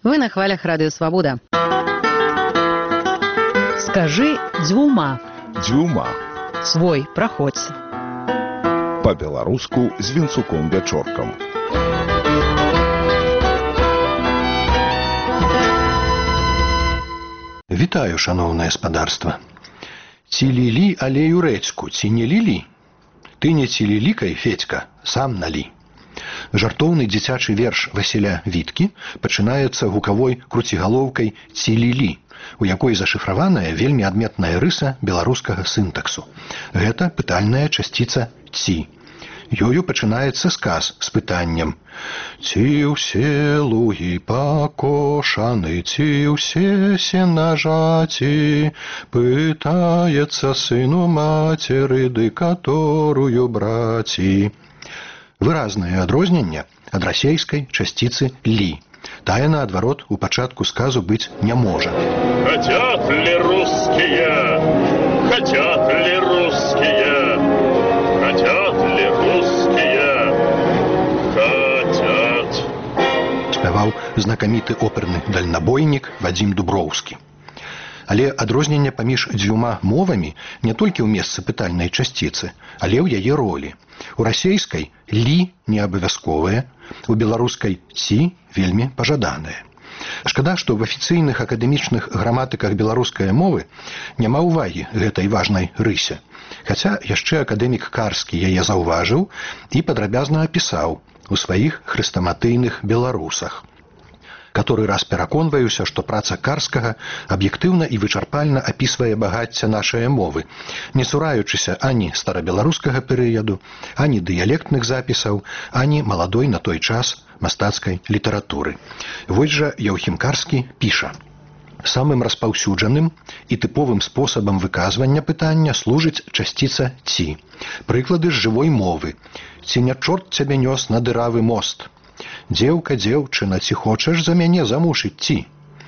Вы на хвалях Радио Свобода. Скажи дзюма. Дзюма. Свой, праходзь. По-беларуску з Вінцуком Вячоркам. Вітаю, шановнае спадарства. Ці лілі алею рэцку, ці не лілі? Ты не ці лілікай, Федька, сам налí. Жартоўны дзіцячы верш Васіля Віткі пачынаецца гукавой круцігалоўкай «ці лілі», у якой зашыфраваная вельмі адметная рыса беларускага сінтаксу. Гэта пытальная часціца «ці». Ёю пачынаецца сказ з пытаннем «Ці ўсе лугі пакошаны, ці ўсе сенажаці?» Пытаецца сыну мацеры, ды каторую браці. Выразнае адрозненне ад расейскай часціцы «лі». Тая, наадварот, у пачатку сказу быць не можа. Хотят ли русские? Хотят ли русские? Хотят ли русские? Хотят. Спяваў знакаміты оперны дальнабойнік Вадзім Дуброўскі. Але адрозненне паміж дзвюма мовамі не толькі ў месцы пытальнай часціцы, але ў яе ролі. У расейскай «лі» не абавязковае, у беларускай «ці» вельмі пажаданае. Шкада, што в афіцыйных акадэмічных граматыках беларускай мовы няма ўвагі гэтай важнай рысе. Хаця яшчэ акадэмік Карскі яе заўважыў і падрабязна апісаў у сваіх хрэстаматыйных беларусах. Каторы раз пераконваюся, што праца Карскага аб'ектыўна і вычарпальна апісвае багацце нашай мовы, не цураючыся ані старабеларускага перыяду, ані дыялектных запісаў, ані маладой на той час мастацкай літаратуры. Вось жа Яўхім Карскі піша: «Самым распаўсюджаным і тыповым спосабам выказвання пытання служыць часціца «ці». Прыклады з жывой мовы. «Ці не чорт цябе нёс на дыравы мост?» «Дзеўка, дзеўчына, ці хочаш за мяне замуж ідці?»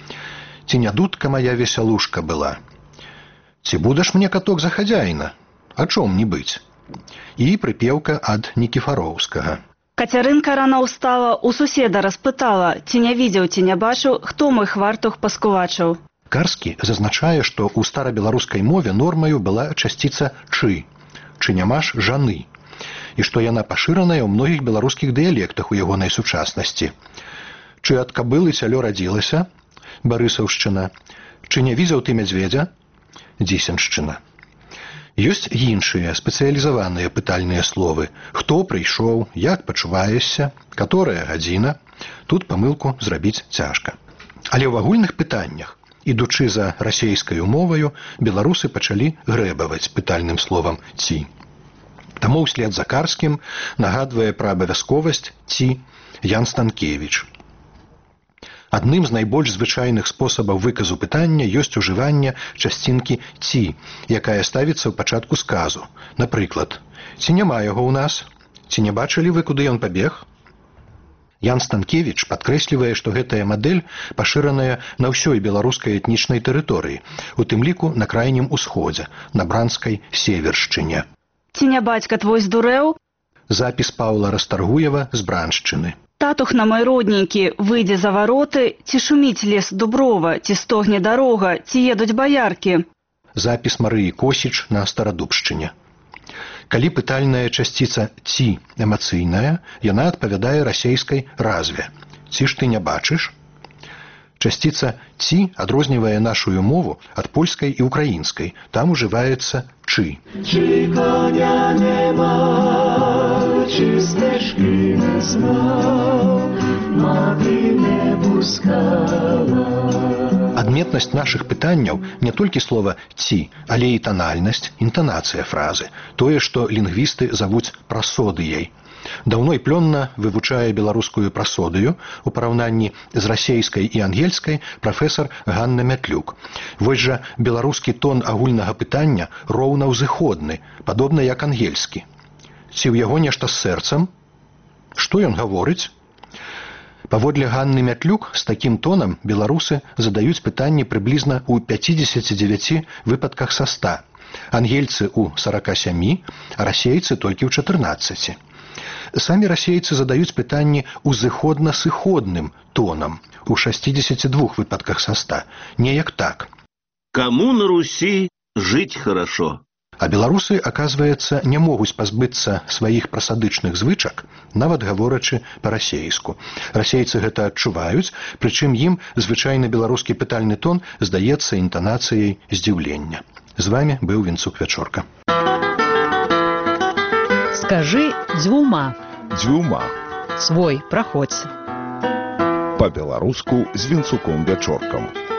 «Ці не дудка моя весялушка была?» «Ці будаш мне каток за хадзяіна? А чом не быць?» І прыпеўка ад Нікіфароўскага. Кацярынка рано ўстала, у суседа распытала, ці не видзеў, ці не бачыў, хто мой хвартух паскувачыў. Карскі зазначае, што ў старабеларускай мове нормаю была часціца «чы», «чы нямаш жаны», і што яна пашыраная ў многіх беларускіх дыялектах у ягонай сучаснасці. «Чы ад кабылы цялё радзілася?» Барысаўшчына. «Чы не видзеў ты мядзведзя?» Дзісеншчына. Ёсць іншыя спецыялізаваныя пытальныя словы. «Хто прыйшоў?», «Як пачуваешся?», «Каторая гадзіна?». Тут памылку зрабіць цяжка. Але ў агульных пытаннях, ідучы за расейскаю моваю, беларусы пачалі грэбаваць пытальным словам «ці». Таму ўслед за Карскім нагадвае пра абавязковасць «ці» Ян Станкевіч. Адным з найбольш звычайных спосабаў выказу пытання ёсць ужыванне часцінкі «ці», якая ставіцца ў пачатку сказу. Напрыклад, «Ці няма яго ў нас?» «Ці не бачылі вы, куды ён пабег?» Ян Станкевіч падкрэслівае, што гэтая мадэль пашыраная на ўсёй беларускай этнічнай тэрыторыі, у тым ліку на крайнім усходзе, на бранскай севершчыне. «Ці не бацька твой здурэў?» Запіс Паўла Растаргуева з Браншчыны. «Татух на мой родненькі, выйдзе за вароты, ці шуміць лес дуброва, ці стогне дарога, ці едуць баяркі?» Запіс Марыі Косіч на Старадубшчыне. Калі пытальная часціца «ці» эмацыйная, яна адпавядае расейскай разве. «Ці ж ты не бачыш?» Часціца «ці» адрознівае нашую мову ад польскай і украінскай. Там ужываецца «чы». Чи коня нема, чи стежки не знав, мати не пускала. Адметнасць нашых пытанняў не толькі слова «ці», але і танальнасць, інтанацыя фразы, тое, што лінгвісты завуць прасодыяй. Даўно і плённа вывучае беларускую прасодыю у параўнанні з расейскай і ангельскай прафесар Ганна Мятлюк. Вось жа беларускі тон агульнага пытання роўна ўзыходны, падобна як ангельскі. Ці ў яго нешта з сэрцам? Што ён гаворыць? Паводле Ганны Мятлюк, з такім тонам беларусы задаюць пытанні прыблізна ў 59 выпадках са 100, ангельцы ў 47, а расейцы толькі ў 14. Самі расейцы задаюць пытанні узыходна-сыходным тонам. у 62 выпадках са 100. Неяк так. Кому на Руси жить хорошо? А беларусы, аказваецца, не могуць пазбыцца сваіх прасадычных звычак, нават гаворачы па-расейску. Расейцы гэта адчуваюць, прычым ім звычайны беларускі пытальны тон здаецца інтанацыяй здзіўлення. З вамі быў Вінцук Вячорка. Скажы дзвюма. Дзвюма. Свой праходзь. Па-беларуску з Вінцуком Вячоркам.